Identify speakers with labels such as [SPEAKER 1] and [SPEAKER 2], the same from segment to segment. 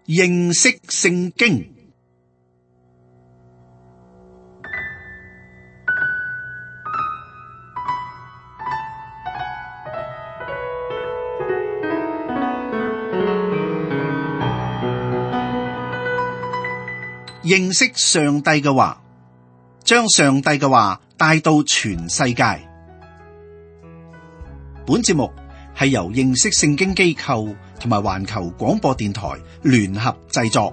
[SPEAKER 1] 認識聖經。認識上帝嘅話，將上帝嘅話帶到全世界。本節目係由認識聖經機構同埋環球廣播電台聯合製作。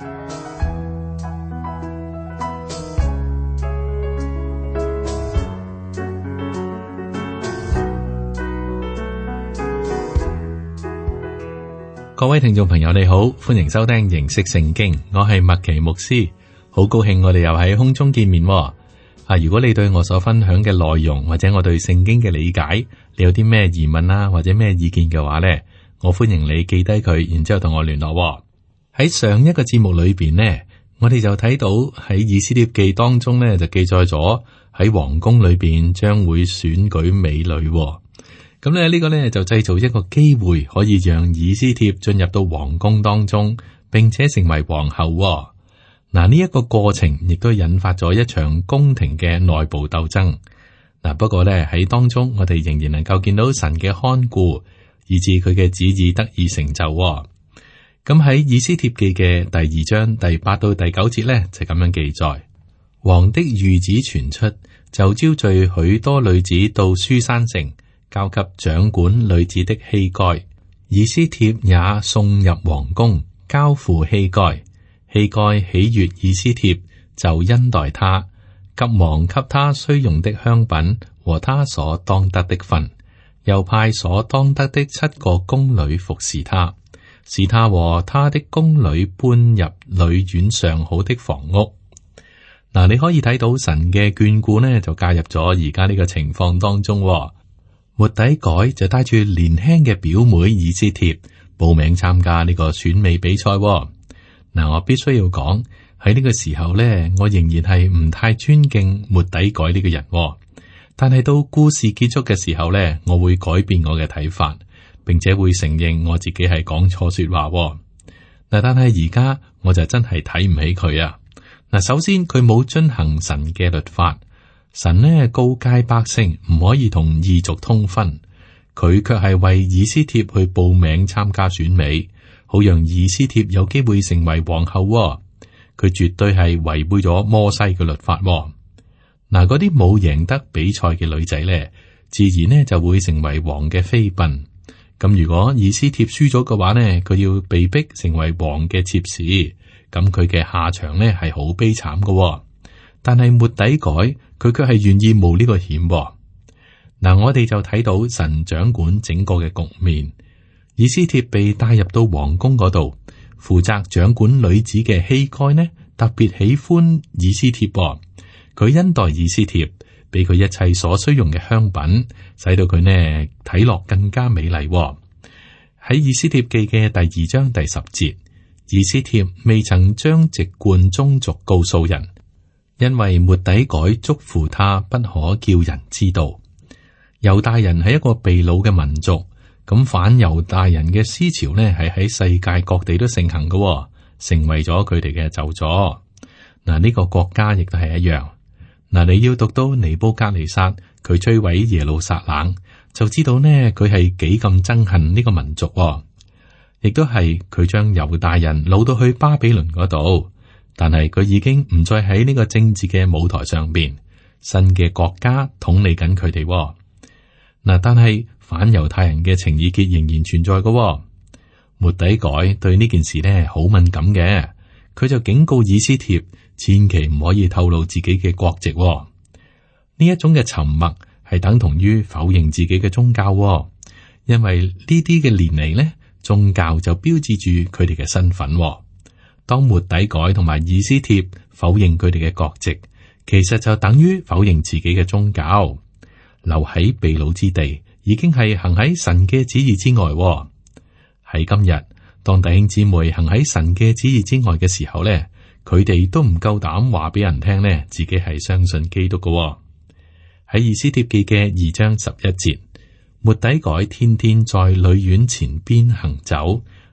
[SPEAKER 2] 各位聽眾朋友你好，歡迎收聽認識聖經，我係麥奇牧師，好高興我哋又喺空中見面。如果你對我所分享嘅內容或者我對聖經嘅理解，你有啲咩疑問啊或者咩意見嘅話呢，我歡迎你記低佢，然之後同我聯絡。喺上一個節目裏邊呢，我哋就睇到喺以斯帖記當中呢，就記載咗喺皇宮裏邊將會選舉美女。咁咧呢個呢，就製造一個機會，可以讓以斯帖進入到皇宮當中，並且成為皇后。嗱，呢一個過程亦都引發咗一場宮廷嘅內部鬥爭。嗱，不過咧喺當中，我哋仍然能夠見到神嘅看顧，以致佢嘅旨意得以成就。咁喺以斯帖記嘅第2章第8到第9節咧，就咁樣記載：王的諭旨傳出，就招聚許多女子到書珊城，交給掌管女子的希該。以斯帖也送入皇宮，交付希該。希該喜悅以斯帖，就恩待他，急忙給他需用的香品和他所當得的分，又派所當得的7個宮女服侍他，使他和他的宮女搬入女院上好的房屋。嗱，你可以睇到神嘅眷顧呢，就介入咗而家呢個情況當中。末底改就帶住年輕嘅表妹以斯帖報名參加呢個選美比賽。嗱，我必須要講喺呢個時候咧，我仍然係唔太尊敬末底改呢個人。但係到故事結束嘅時候咧，我會改變我嘅睇法，並且會承認我自己係講錯說話。嗱，但係而家我就真係睇唔起佢啊！嗱，首先佢冇遵行神嘅律法，神呢告誡百姓唔可以同異族通婚，佢卻係為以斯帖去報名參加選美。好讓以斯帖有機會成為皇后。佢絕對係違背咗摩西嘅律法。嗱，嗰啲冇贏得比賽嘅女仔咧，自然呢就會成為王嘅妃嬪。咁如果以斯帖輸咗嘅話呢，佢要被逼成為王嘅妾侍，咁佢嘅下場呢係好悲慘嘅。但係末底改佢卻係願意冒呢個險。嗱，我哋就睇到神掌管整個嘅局面。以斯帖被帶入到皇宮嗰度，負責掌管女子嘅希該呢，特別喜歡以斯帖。佢恩待以斯帖，俾佢一切所需用嘅香品，使到佢呢睇落更加美麗。喺以斯帖記嘅第2章第10節，以斯帖未曾將籍貫宗族告訴人，因為末底改囑咐他不可叫人知道。猶大人係一個被擄嘅民族。咁反猶大人嘅思潮呢，係喺世界各地都盛行嘅，成為咗佢哋嘅咒詛。嗱，呢個國家亦都係一樣。嗱，你要讀到尼布甲尼撒佢摧毀耶路撒冷，就知道呢佢係幾咁憎恨呢個民族。亦都係佢將猶大人擄到去巴比倫嗰度，但係佢已經唔再喺呢個政治嘅舞台上邊，新嘅國家統理緊佢哋。嗱，但係反猶太人嘅情意結仍然存在嘅。末底改對呢件事呢好敏感嘅，佢就警告以斯帖，千祈唔可以透露自己嘅國籍。呢一種嘅沉默係等同於否認自己嘅宗教，因為呢啲嘅年嚟呢，宗教就標誌住佢哋嘅身份。當末底改同埋以斯帖否認佢哋嘅國籍，其實就等於否認自己嘅宗教。留喺被擄之地，已經係行喺神嘅旨意之外。喺今日，當弟兄姊妹行喺神嘅旨意之外嘅時候咧，佢哋都唔夠膽話俾人聽咧，自己係相信基督嘅。喺以斯帖記嘅2章11節，末底改天天在女院前邊行走，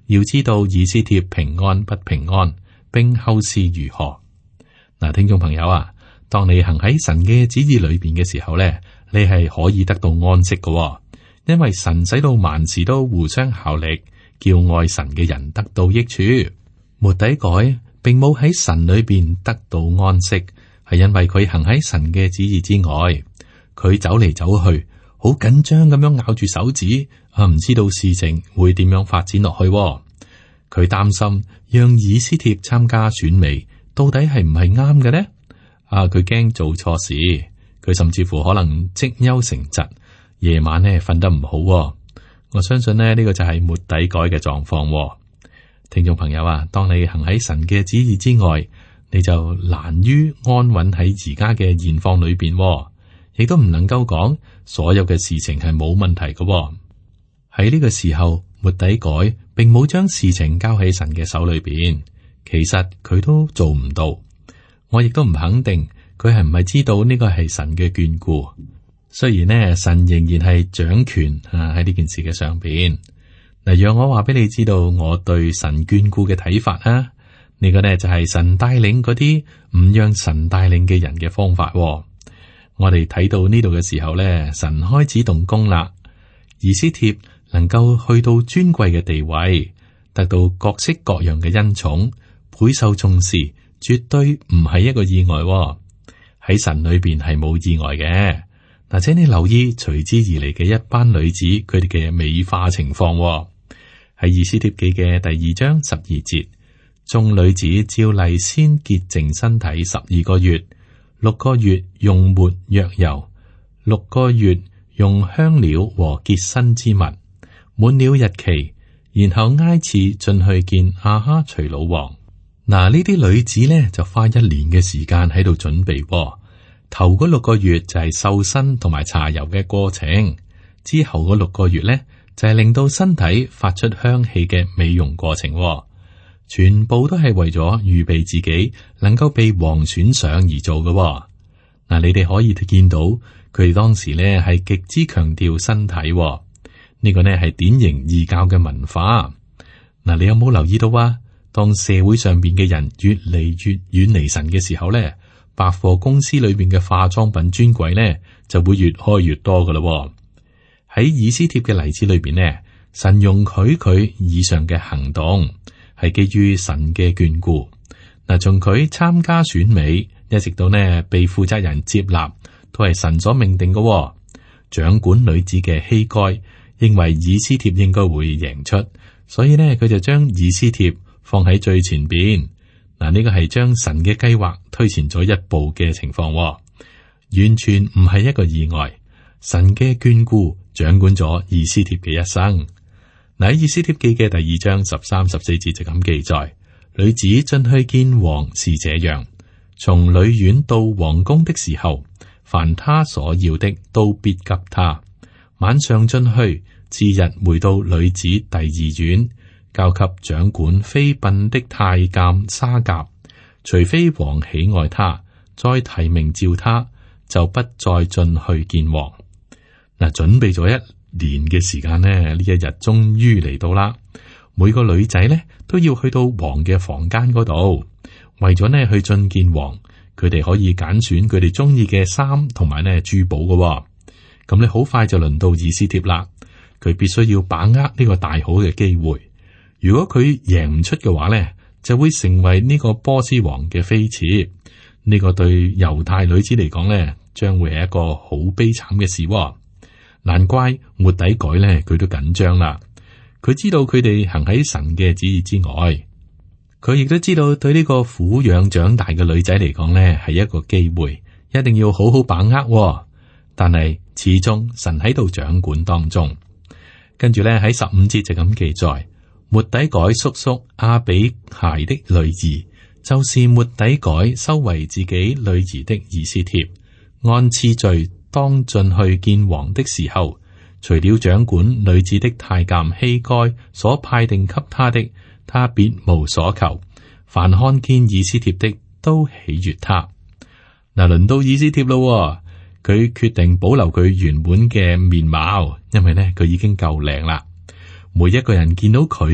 [SPEAKER 2] 要知道以斯帖平安不平安，並後事如何。嗱，聽眾朋友啊，當你行喺神嘅旨意裏邊嘅時候咧，你係可以得到安息嘅，因為神使到萬事都互相效力，叫愛神嘅人得到益處。末底改並冇喺神裏邊得到安息，係因為佢行喺神嘅旨意之外，佢走嚟走去，好緊張咁樣咬住手指，唔知道事情會點樣發展落去。佢擔心讓以斯帖參加選美，到底係唔係啱嘅呢？佢驚做錯事，佢甚至乎可能積憂成疾，夜晚呢瞓得唔好。我相信呢個就係末底改嘅狀況。聽眾朋友啊，當你行喺神嘅旨意之外，你就難於安穩喺而家嘅現況裏邊，亦都唔能夠講所有嘅事情係冇問題嘅。喺呢個時候，末底改並冇將事情交喺神嘅手裏邊，其實佢都做唔到。我亦都唔肯定佢係唔係知道呢個係神嘅眷顧。雖然呢，神仍然係掌權喺呢件事嘅上邊。嗱，讓我話俾你知道我對神眷顧嘅睇法啊。呢個呢就係神帶領嗰啲唔讓神帶領嘅人嘅方法。我哋睇到呢度嘅時候呢，神開始動工啦。以斯帖能夠去到尊貴嘅地位，得到各式各樣嘅恩寵，倍受重視，絕對唔係一個意外。喺神裏邊係冇意外嘅。嗱，請你留意隨之而嚟嘅一班女子，佢哋嘅美化情況。喺以斯帖記嘅第2章12節，眾女子照例先潔淨身體12個月，6個月用沒藥油，6個月用香料和潔身之物，滿了日期，然後挨次進去見亞哈隨魯王。嗱，呢啲女子呢就花1年嘅時間喺度準備。頭嗰6個月就係瘦身同埋搽油嘅過程，之後嗰6個月呢就係令到身體發出香氣嘅美容過程，全部都係為咗預備自己能夠被王選上而做嘅。嗱，你哋可以見到佢哋當時呢係極之強調身體，呢個呢係典型異教嘅文化。嗱，你有冇留意到啊？當社會上邊嘅人越嚟越遠離神嘅時候呢，百貨公司裏邊嘅化妝品專櫃呢就會越開越多噶啦。喺以斯帖嘅例子裏邊呢，神容許佢以上嘅行動係基於神嘅眷顧。嗱，從佢參加選美一直到呢被負責人接納，都係神所命定嘅。掌管女子嘅希該認為以斯帖應該會贏出，所以呢佢就將以斯帖放喺最前邊。嗱，呢個係將神嘅計劃推前咗一步嘅情況，完全唔係一個意外。神嘅眷顧掌管咗以斯帖嘅一生。嗱，喺以斯帖記嘅第2章13、14節就咁記載：女子進去見王是這樣，從女院到王宮的時候，凡他所要的都必給他。晚上進去，次日回到女子第2院，交給掌管妃嬪的太監沙甲，除非王喜愛他，再提名召他，就不再進去見王。嗱，準備咗1年嘅時間呢，呢一日終於嚟到啦。每個女仔呢都要去到王嘅房間嗰度，為咗呢去進見王，佢哋可以揀選佢哋中意嘅衫同埋呢珠寶嘅。咁你好快就輪到以斯帖啦，佢必須要把握呢個大好嘅機會。如果佢贏唔出嘅話呢，就會成為呢個波斯王嘅妃妾。呢個對猶太女子嚟講呢，將會係一個好悲慘嘅事。難怪末底改呢，佢都緊張啦。佢知道佢哋行喺神嘅旨意之外，佢亦都知道對呢個撫養長大嘅女仔嚟講呢，係一個機會，一定要好好把握。但係始終神喺度掌管當中。跟住呢，喺15節就咁記載。末底改叔叔亞比孩的女兒，就是末底改收為自己女兒的以斯帖，按次序當進去見王的時候，除了掌管女子的太監希該所派定給他的，他別無所求。凡看見以斯帖的，都喜悅他。嗱，輪到以斯帖咯，佢決定保留佢原本嘅面貌，因為呢佢已經夠靚啦。每一個人見到佢嘅呢，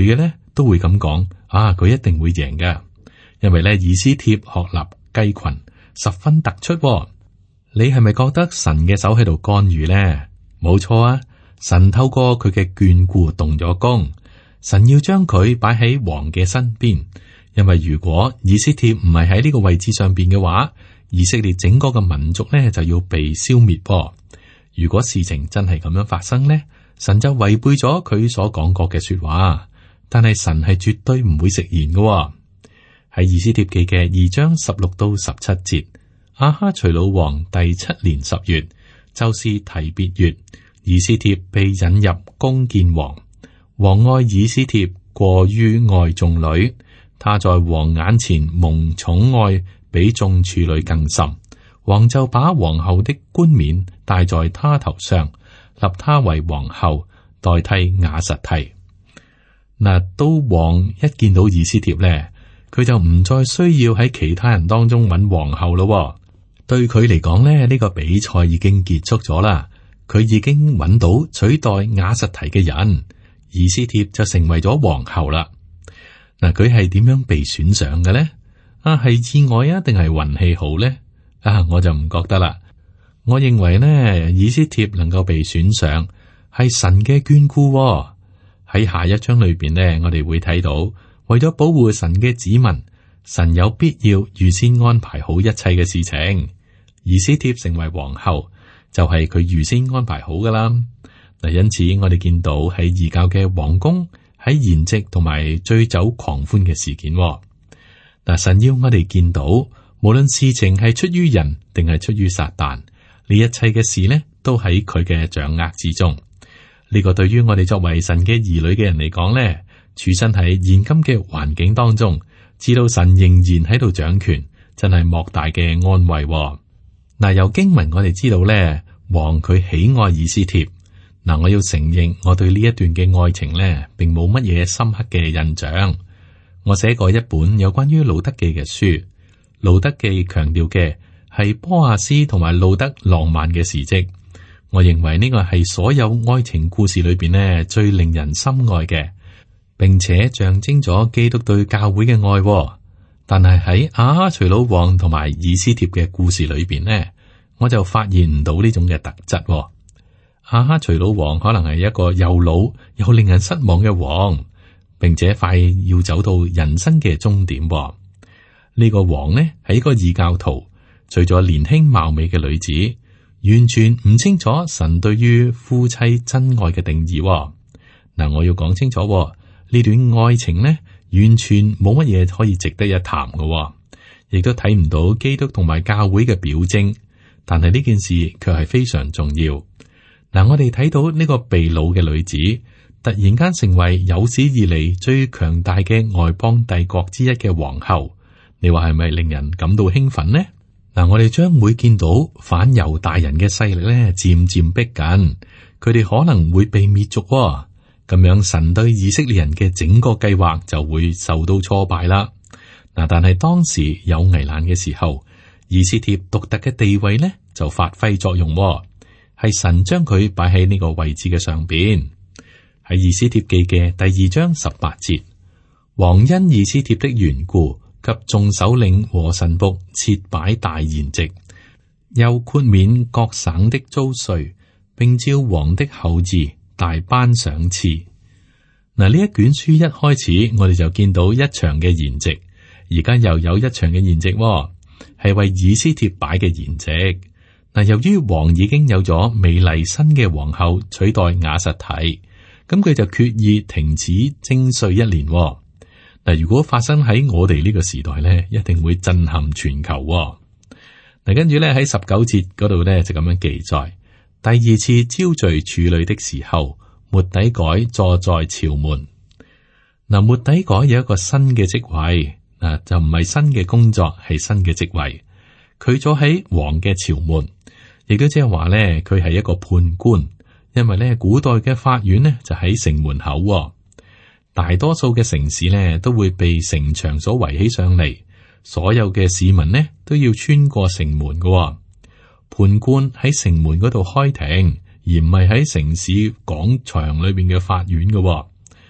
[SPEAKER 2] 都會咁講啊，佢一定會贏㗎，因為咧以斯帖鶴立雞群，十分突出喎。你係咪覺得神嘅手喺度干預呢？冇錯啊，神透過佢嘅眷顧動咗工，神要將佢擺喺王嘅身邊，因為如果以斯帖唔係喺呢個位置上邊嘅話，以色列整個嘅民族呢就要被消滅喎。如果事情真係咁樣發生呢，神就違背咗佢所講過嘅說話，但係神係絕對唔會食言嘅喎。喺以斯帖記嘅2章16到17節，亞哈隨魯王第7年10月，就是提別月，以斯帖被引入宮見王。王愛以斯帖過於愛眾女，他在王眼前蒙寵愛，比眾處女更甚。王就把皇后的冠冕戴在他頭上，立他為皇后，代替瓦實提。嗱，到王一見到以斯帖呢，佢就唔再需要喺其他人當中揾皇后咯。對佢嚟講呢，呢個比賽已經結束咗啦。佢已經揾到取代瓦實提嘅人，以斯帖就成為咗皇后啦。嗱，佢係點樣被選上嘅呢？係意外啊，定係運氣好呢？我就唔覺得啦。我認為呢，以斯帖能夠被選上係神嘅眷顧。喺下一章裏邊呢，我哋會睇到，為咗保護神嘅子民，神有必要預先安排好一切嘅事情。以斯帖成為皇后，就係佢預先安排好噶啦。嗱，因此我哋見到喺異教嘅皇宮喺筵席同埋醉酒狂歡嘅事件。嗱，神要我哋見到，無論事情係出於人定係出於撒旦，呢一切嘅事呢，都喺佢嘅掌握之中。呢個對於我哋作為神嘅兒女嘅人嚟講呢，處身喺現今嘅環境當中，知道神仍然喺度掌權，真係莫大嘅安慰。嗱，由經文我哋知道呢，王佢喜愛以斯帖。嗱，我要承認我對呢一段嘅愛情呢，並冇乜嘢深刻嘅印象。我寫過一本有關於路德記嘅書，路德記強調嘅係波阿斯同埋路德浪漫嘅事蹟。我認為呢個係所有愛情故事裏邊呢最令人心愛嘅，並且象徵咗基督對教會嘅愛。但係喺亞哈隨魯王同埋以斯帖嘅故事裏邊呢，我就發現唔到呢種嘅特質。亞哈隨魯王可能係一個又老又令人失望嘅王，並且快要走到人生嘅終點。呢個王呢係一個異教徒，除咗年輕貌美嘅女子，完全唔清楚神對於夫妻真愛嘅定義。嗱，我要講清楚呢段愛情呢，完全冇乜嘢可以值得一談嘅，亦都睇唔到基督同埋教會嘅表徵。但係呢件事卻係非常重要。嗱，我哋睇到呢個被擄嘅女子突然間成為有史以嚟最強大嘅外邦帝國之一嘅皇后，你話係咪令人感到興奮呢？嗱，我哋將會見到反猶大人嘅勢力咧，漸漸逼近，佢哋可能會被滅族。咁樣神對以色列人嘅整個計劃就會受到挫敗啦。嗱，但係當時有危難嘅時候，以斯帖獨特嘅地位咧就發揮作用，係神將佢擺喺呢個位置嘅上邊。喺以斯帖記嘅第2章18節，王因以斯帖的緣故，給眾首領和臣僕設擺大筵席，又豁免各省的租稅，並照王的厚意大頒賞賜。嗱，呢一卷書一開始，我哋就見到一場嘅筵席，而家又有一場嘅筵席，係為以斯帖擺嘅筵席。嗱，由於王已經有咗美麗新嘅皇后取代瓦實提，咁佢就決意停止徵稅1年。嗱，如果發生喺我哋呢個時代咧，一定會震撼全球。嗱，跟住咧喺19節嗰度咧就咁樣記載：第2次招聚處女的時候，末底改坐在朝門。嗱，末底改有一個新嘅職位，就唔係新嘅工作，係新嘅職位。佢坐喺王嘅朝門，亦都即係話咧，佢係一個判官，因為咧古代嘅法院呢就喺城門口。大多數嘅城市呢都會被城牆所圍起上嚟，所有嘅市民呢都要穿過城門嘅。判官喺城門嗰度開庭，而唔係喺城市廣場裏邊嘅法院嘅。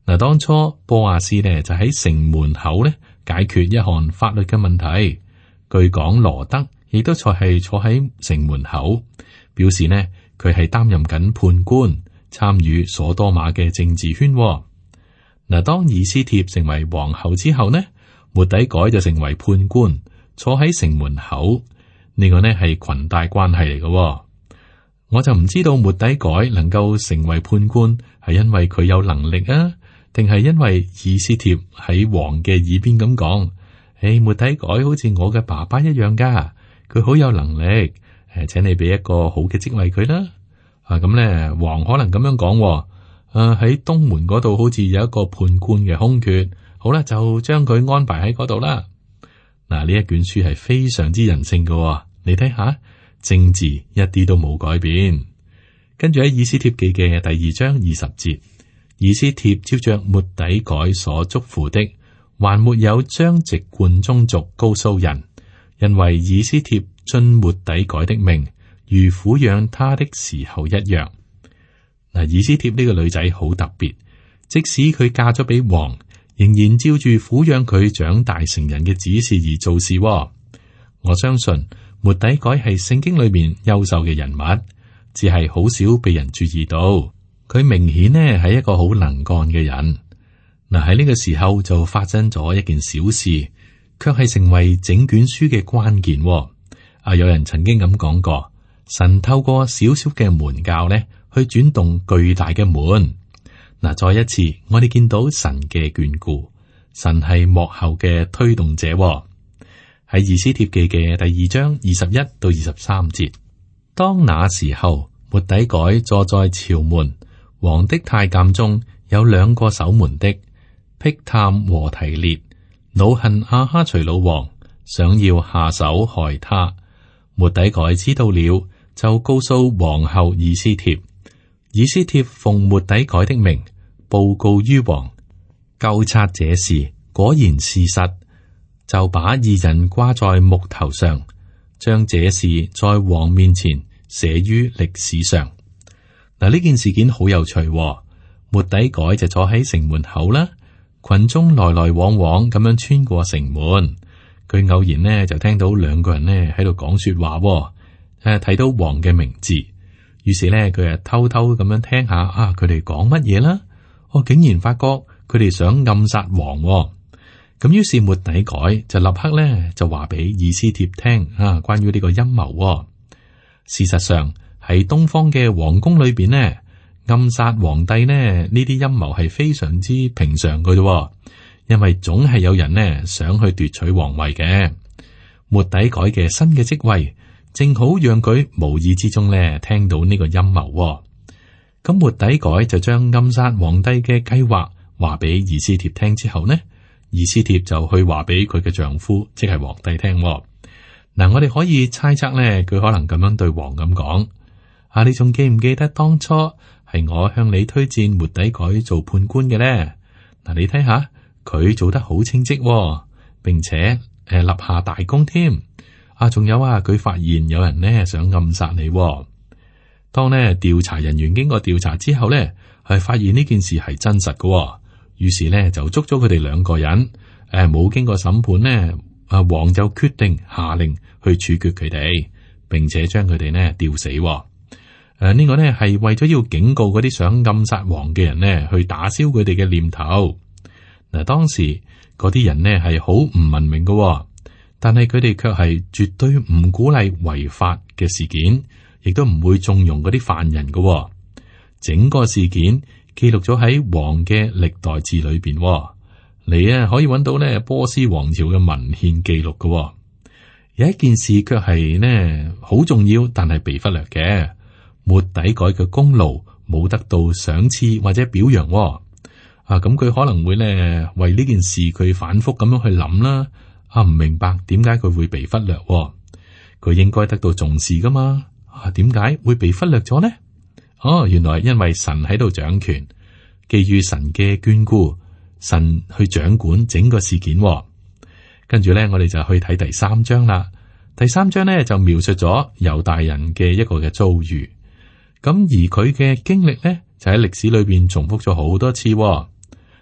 [SPEAKER 2] 嗱，當初波亞斯呢就喺城門口咧解決一項法律嘅問題。據講羅德亦都坐喺城門口，表示呢佢係擔任緊判官，參與所多瑪嘅政治圈。嗱，當以斯帖成為皇后之後呢，末底改就成為判官，坐喺城門口。呢個呢係裙帶關係嚟嘅。我就唔知道末底改能夠成為判官係因為佢有能力啊，定係因為以斯帖喺王嘅耳邊咁講：末底改好似我嘅爸爸一樣噶，佢好有能力。請你俾一個好嘅職位佢啦。咁咧，王可能咁樣講。喺東門嗰度好似有一個判官嘅空缺，好啦，就將佢安排喺嗰度啦。嗱，呢一卷書係非常之人性嘅，你睇下。政治一啲都冇改變，跟住喺以斯帖記嘅第2章20節，以斯帖照着末底改所囑咐的，還沒有將籍貫宗族告訴人，因為以斯帖遵末底改的命，如撫養他的時候一樣。嗱，以斯帖呢個女仔好特別，即使佢嫁咗俾王，仍然照住撫養佢長大成人嘅指示而做事。我相信末底改係聖經裏面優秀嘅人物，只係好少被人注意到。佢明顯呢係一個好能幹嘅人。嗱，喺呢個時候就發生咗一件小事，卻係成為整卷書嘅關鍵。有人曾經咁講過，神透過小小嘅門鉸呢去轉動巨大嘅門。嗱，再一次我哋見到神嘅眷顧，神係幕後嘅推動者。喺以斯帖記嘅第2章21到23節，當那時候，末底改坐在朝門，王的太監中有2個守門的，辟探和提列，惱恨亞哈隨魯王，想要下手害他。末底改知道了，就告訴皇后以斯帖。以斯帖奉末底改的名報告於王，究察這事，果然是實。就把2人掛在木頭上，將這事在王面前寫於歷史上。嗱，呢件事件好有趣。末底改就坐喺城門口啦，群眾來來往往咁樣穿過城門。佢偶然呢就聽到2個人呢喺度講說話，睇到王嘅名字，於是呢佢啊偷偷咁樣聽下佢哋講乜嘢啦。竟然發覺佢哋想暗殺王。咁於是末底改就立刻咧就話俾以斯帖聽關於呢個陰謀。事實上喺東方嘅皇宮裏邊呢，暗殺皇帝呢啲陰謀係非常之平常嘅啫，因為總係有人呢想去奪取皇位嘅。末底改嘅新嘅職位正好讓佢無意之中咧聽到呢個陰謀。咁末底改就將暗殺皇帝嘅計劃話俾以斯帖聽之後呢，以斯帖就去話俾佢嘅丈夫，即係皇帝聽。嗱，我哋可以猜測咧，佢可能咁樣對王咁講：你仲記唔記得當初係我向你推薦末底改做判官嘅咧？嗱，你睇下佢做得好稱職，並且立下大功添。仲有佢發現有人呢想暗殺你。當呢調查人員經過調查之後咧，係發現呢件事係真實嘅。於是咧就捉咗佢哋2個人，冇經過審判呢，王就決定下令去處決佢哋，並且將佢哋呢吊死。呢個呢係為咗要警告嗰啲想暗殺王嘅人呢，去打消佢哋嘅念頭。嗱，當時嗰啲人呢係好唔文明嘅，但係佢哋卻係絕對唔鼓勵違法嘅事件，亦都唔會縱容嗰啲犯人嘅。整個事件記錄咗喺王嘅歷代志裏邊，你可以揾到呢波斯王朝嘅文獻記錄嘅。有一件事卻係呢好重要，但係被忽略嘅。末底改嘅功勞冇得到賞賜或者表揚。咁佢可能會呢為呢件事佢反覆咁樣去諗啦。唔明白點解佢會被忽略？佢應該得到重視噶嘛？點解會被忽略咗呢？原來因為神喺度掌權，基於神嘅眷顧，神去掌管整個事件。跟住咧，我哋就去睇第3章啦。第3章咧就描述咗猶大人嘅一個嘅遭遇。咁而佢嘅經歷咧就喺歷史裏邊重複咗好多次。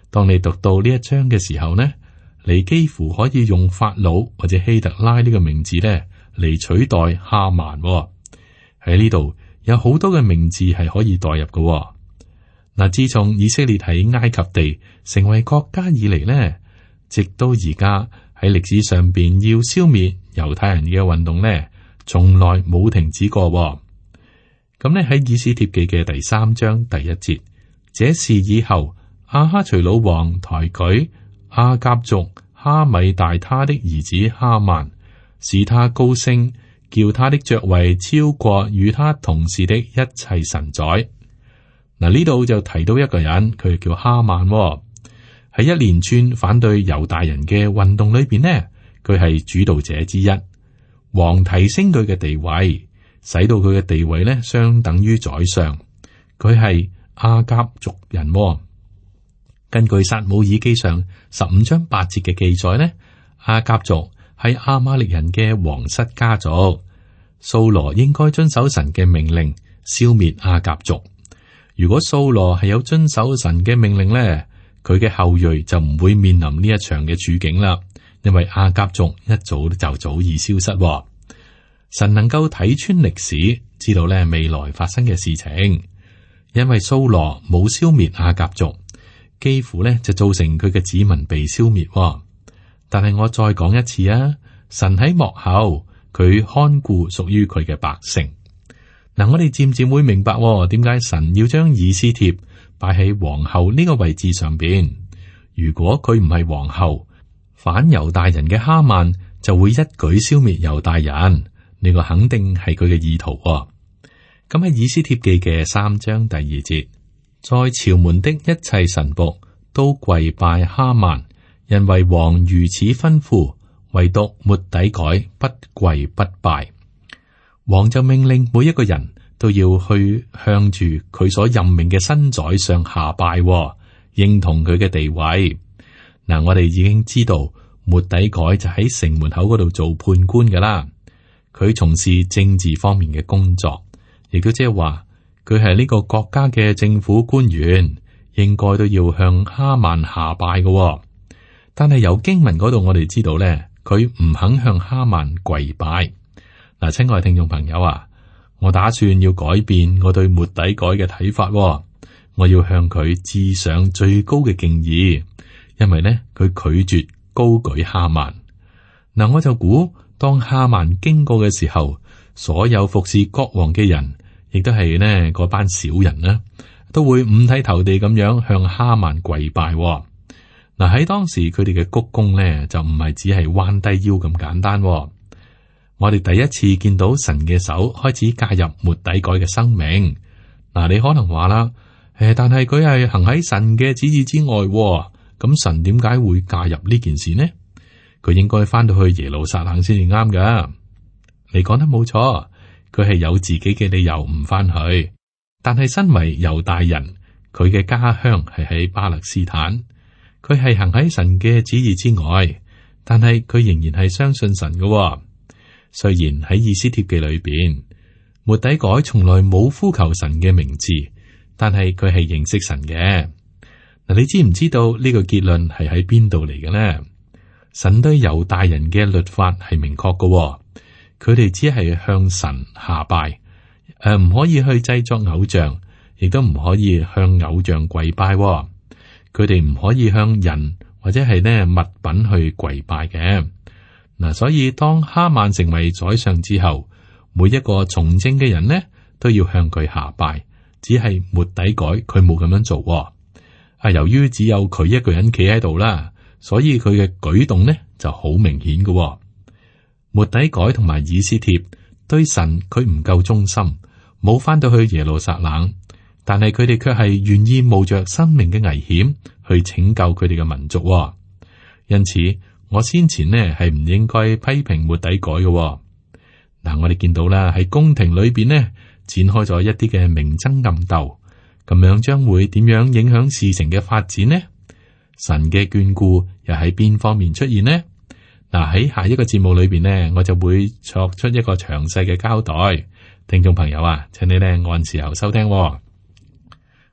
[SPEAKER 2] 當你讀到呢一章嘅時候呢，你幾乎可以用法老或者希特拉呢個名字呢嚟取代哈曼喎。喺呢度有好多嘅名字係可以代入嘅喎。嗱，自從以色列喺埃及地成為國家以嚟呢，直到而家喺歷史上邊要消滅猶太人嘅運動呢，從來冇停止過喎。咁呢喺以斯帖記嘅第3章第1節，這事以後亞哈隨魯王抬舉亞甲族哈米大他的兒子哈曼，使他高升，叫他的爵位超過與他同事的一切臣宰。嗱，呢度就提到一個人，佢叫哈曼喎。喺一連串反對猶大人嘅運動裏邊呢，佢係主導者之一。王提升佢嘅地位，使到佢嘅地位呢相等於宰相。佢係亞甲族人喎。根據撒母耳記上15章8節嘅記載呢，亞甲族係亞瑪力人嘅皇室家族。掃羅應該遵守神嘅命令，消滅亞甲族。如果掃羅係有遵守神嘅命令呢，佢嘅後裔就唔會面臨呢一場嘅處境啦。因為亞甲族一早就早已消失喎。神能夠睇穿歷史，知道咧未來發生嘅事情。因為掃羅冇消滅亞甲族，幾乎咧就造成佢嘅子民被消滅喎。但係我再講一次啊，神喺幕後，佢看顧屬於佢嘅百姓。嗱，我哋漸漸會明白點解神要將以斯帖擺喺皇后呢個位置上邊。如果佢唔係皇后，反猶大人嘅哈曼就會一舉消滅猶大人。呢個肯定係佢嘅意圖。咁喺以斯帖記嘅3章第2節，在朝門的一切臣僕都跪拜哈曼，因為王如此吩咐，唯獨末底改不跪不拜。王就命令每一個人都要去向住佢所任命嘅新宰相下拜，認同佢嘅地位。嗱，我哋已經知道末底改就喺城門口嗰度做判官噶啦，佢從事政治方面嘅工作，亦都即係話佢係呢個國家嘅政府官員，應該都要向哈曼下拜嘅。但係由經文嗰度我哋知道咧，佢唔肯向哈曼跪拜。嗱，親愛聽眾朋友啊，我打算要改變我對末底改嘅睇法，我要向佢致上最高嘅敬意，因為咧佢拒絕高舉哈曼。嗱，我就估當哈曼經過嘅時候，所有服侍國王嘅人，亦都係呢嗰班小人呢，都會五體投地咁樣向哈曼跪拜。嗱，喺當時佢哋嘅鞠躬呢，就唔係只係彎低腰咁簡單。我哋第一次見到神嘅手開始介入末底改嘅生命。嗱，你可能話啦，但係佢係行喺神嘅旨意之外，咁神點解會介入呢件事呢？佢應該翻到去耶路撒冷先至啱噶。你講得冇錯，佢係有自己嘅理由唔翻去。但係身為猶大人，佢嘅家鄉係喺巴勒斯坦，佢係行喺神嘅旨意之外，但係佢仍然係相信神嘅。雖然喺以斯帖記裏邊，末底改從來冇呼求神嘅名字，但係佢係認識神嘅。嗱，你知唔知道呢個結論係喺邊度嚟嘅呢？神對猶大人嘅律法係明確嘅，佢哋只係向神下拜，唔可以去製作偶像，亦都唔可以向偶像跪拜。佢哋唔可以向人或者係呢物品去跪拜嘅。嗱，所以當哈曼成為宰相之後，每一個從政嘅人呢都要向佢下拜，只係末底改佢冇咁樣做。由於只有佢一個人企喺度啦，所以佢嘅舉動呢就好明顯嘅。末底改同埋以斯帖對神佢唔夠忠心，冇翻到去耶路撒冷，但係佢哋卻係願意冒着生命嘅危險去拯救佢哋嘅民族。因此，我先前呢係唔應該批評末底改嘅。嗱，我哋見到啦，喺宮廷裏邊呢展開咗一啲嘅明爭暗鬥，咁樣將會點樣影響事情嘅發展呢？神嘅眷顧又喺邊方面出現呢？嗱，喺下一個節目裏邊呢，我就會作出一個詳細嘅交代。聽眾朋友啊，請你呢按時候收聽。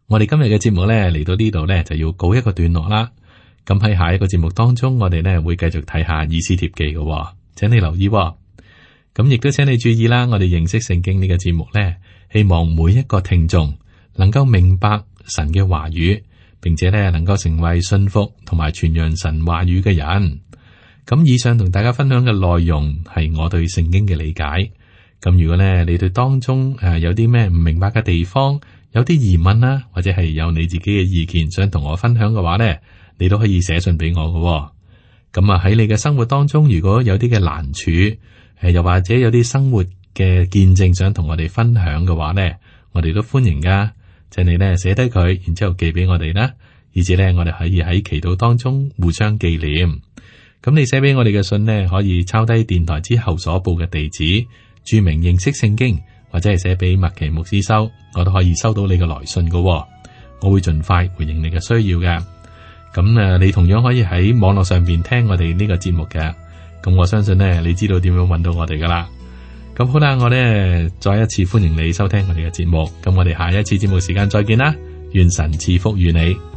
[SPEAKER 2] 我哋今日嘅節目呢，嚟到呢度呢，就要告一個段落啦。咁喺下一個節目當中，我哋呢會繼續睇下以斯帖記嘅，請你留意。咁亦都請你注意啦，我哋認識聖經呢個節目呢，希望每一個聽眾能夠明白神嘅話語，並且呢能夠成為信服同埋傳揚神話語嘅人。咁以上同大家分享嘅內容係我對聖經嘅理解。咁如果呢你對當中有啲咩唔明白嘅地方，有啲疑問啦，或者係有你自己嘅意見想同我分享嘅話呢，你都可以寫信俾我嘅。咁啊喺你嘅生活當中，如果有啲嘅難處，又或者有啲生活嘅見證想同我哋分享嘅話呢，我哋都歡迎噶。請你呢寫低佢，然之後寄俾我哋啦，以至呢我哋可以喺祈禱當中互相紀念。咁你寫俾我哋嘅信呢，可以抄低電台之後所報嘅地址，注明認識聖經，或者係寫俾麥奇牧師收，我都可以收到你嘅來信噶。我會盡快回應你嘅需要嘅。咁你同樣可以喺網絡上邊聽我哋呢個節目嘅。咁我相信呢，你知道點樣揾到我哋噶啦。咁好啦，我呢再一次歡迎你收聽我哋嘅節目。咁我哋下一次節目時間再見啦。願神賜福與你。